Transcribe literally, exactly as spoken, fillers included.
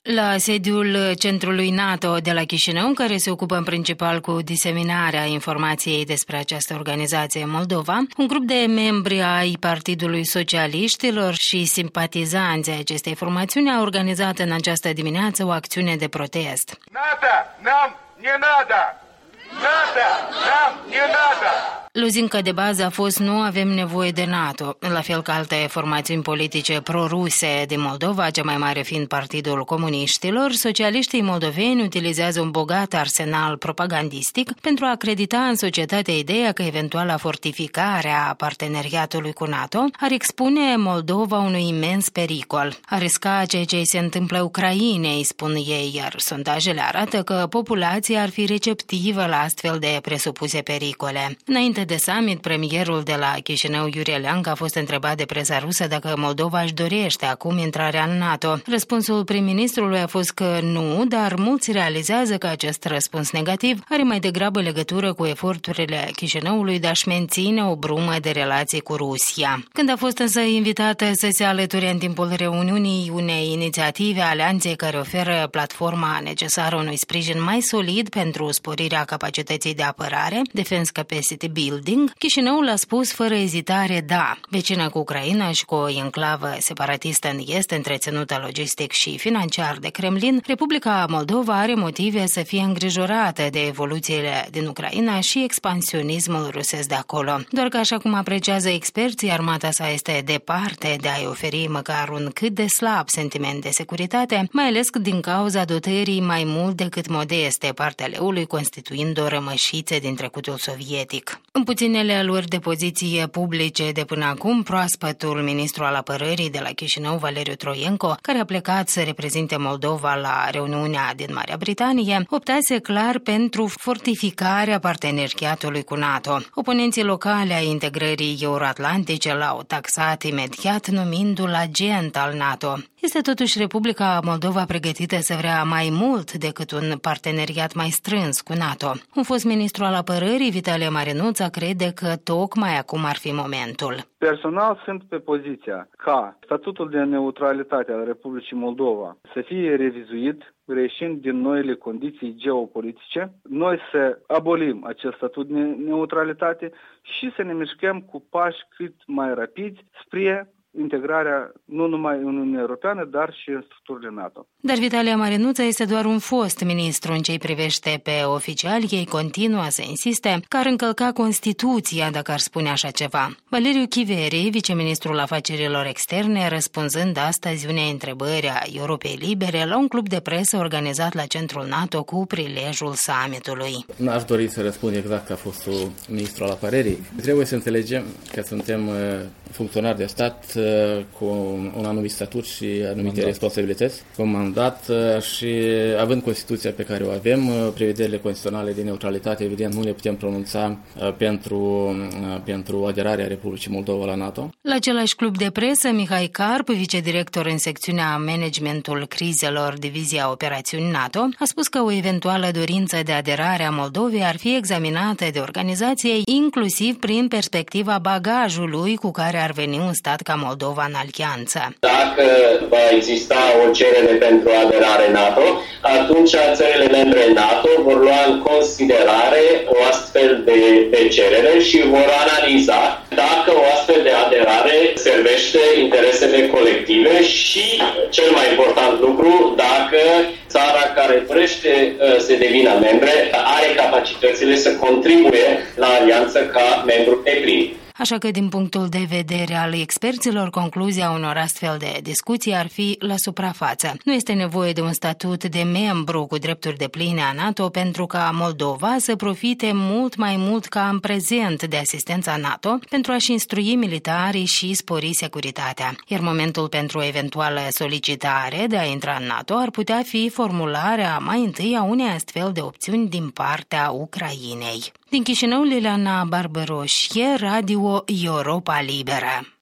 La sediul centrului NATO de la Chișinău, care se ocupă în principal cu diseminarea informației despre această organizație în Moldova, un grup de membri ai Partidului Socialiștilor și simpatizanți ai acestei formațiuni a organizat în această dimineață o acțiune de protest. NATO, nam, ne nada! NATO, nam, ne nada! Lozinca de bază a fost "Nu avem nevoie de NATO", la fel ca alte formațiuni politice pro-ruse din Moldova, cea mai mare fiind Partidul Comuniștilor. Socialiștii moldoveni utilizează un bogat arsenal propagandistic pentru a acredita în societate ideea că eventuala fortificare a parteneriatului cu NATO ar expune Moldova unui imens pericol. Ar risca ceea ce se întâmplă Ucrainei, spun ei, iar sondajele arată că populația ar fi receptivă la astfel de presupuse pericole. Înainte de summit, premierul de la Chișinău, Iurie Leancă, a fost întrebat de presa rusă dacă Moldova își dorește acum intrarea în NATO. Răspunsul prim-ministrului a fost că nu, dar mulți realizează că acest răspuns negativ are mai degrabă legătură cu eforturile Chișinăului de a-și menține o brumă de relații cu Rusia. Când a fost însă invitată să se alăture în timpul reuniunii unei inițiative alianței care oferă platforma necesară unui sprijin mai solid pentru sporirea capacității de apărare, Defense Capacity Building, Chișinăul a spus fără ezitare da. Vecină cu Ucraina și cu o enclavă separatistă în est, întreținută logistic și financiar de Kremlin, Republica Moldova are motive să fie îngrijorată de evoluțiile din Ucraina și expansionismul rusesc de acolo. Doar că, așa cum apreciază experții, armata sa este departe de a-i oferi măcar un cât de slab sentiment de securitate, mai ales din cauza dotării mai mult decât modeste partea leului, constituind o rămășiță din trecutul sovietic. În puținele lor de poziție publice de până acum, proaspătul ministru al apărării de la Chișinău, Valeriu Troienko, care a plecat să reprezinte Moldova la reuniunea din Marea Britanie, optase clar pentru fortificarea parteneriatului cu NATO. Oponenții locale ai integrării euroatlantice l-au taxat imediat, numindu-l agent al NATO. Este totuși Republica Moldova pregătită să vrea mai mult decât un parteneriat mai strâns cu NATO. Un fost ministru al apărării, Vitalie Marinuța, crede că tocmai acum ar fi momentul. Personal sunt pe poziția ca statutul de neutralitate al Republicii Moldova să fie revizuit, reieșind din noile condiții geopolitice, noi să abolim acest statut de neutralitate și să ne mișcăm cu pași cât mai rapizi spre integrarea nu numai în Uniunea Europeană, dar și în structurile NATO. Dar Vitalie Marinuța este doar un fost ministru în ce-i privește pe oficiali. Ei continuă să insiste că ar încălca Constituția dacă ar spune așa ceva. Valeriu Chiveri, viceministrul afacerilor externe, răspunzând astăzi unei întrebări a Europei Libere la un club de presă organizat la centrul NATO cu prilejul summitului. N-aș dori să răspund exact ca fostul ministru al apărării. Trebuie să înțelegem că suntem funcționari de stat cu un anumit statut și anumite mandat, responsabilități, cu un mandat și având Constituția pe care o avem, prevederile constituționale de neutralitate, evident, nu le putem pronunța pentru, pentru aderarea Republicii Moldova la NATO. La același club de presă, Mihai Carp, vicedirector în secțiunea Managementul Crizelor, Divizia Operațiuni NATO, a spus că o eventuală dorință de aderare a Moldovei ar fi examinată de organizație, inclusiv prin perspectiva bagajului cu care ar veni un stat ca Moldova în alianță. Dacă va exista o cerere pentru aderare NATO, atunci țările membre NATO vor lua în considerare o astfel de, de cerere și vor analiza dacă o astfel de aderare servește interesele colective și, cel mai important lucru, dacă țara care dorește să devină membre are capacitățile să contribuie la alianță ca membru deplin. Așa că, din punctul de vedere al experților, concluzia unor astfel de discuții ar fi la suprafață. Nu este nevoie de un statut de membru cu drepturi depline a NATO pentru ca Moldova să profite mult mai mult ca în prezent de asistența NATO pentru a-și instrui militarii și spori securitatea. Iar momentul pentru o eventuală solicitare de a intra în NATO ar putea fi formularea mai întâi a unei astfel de opțiuni din partea Ucrainei. Din Chișinău, Liliana Barbaroșie, Radio Europa Liberă.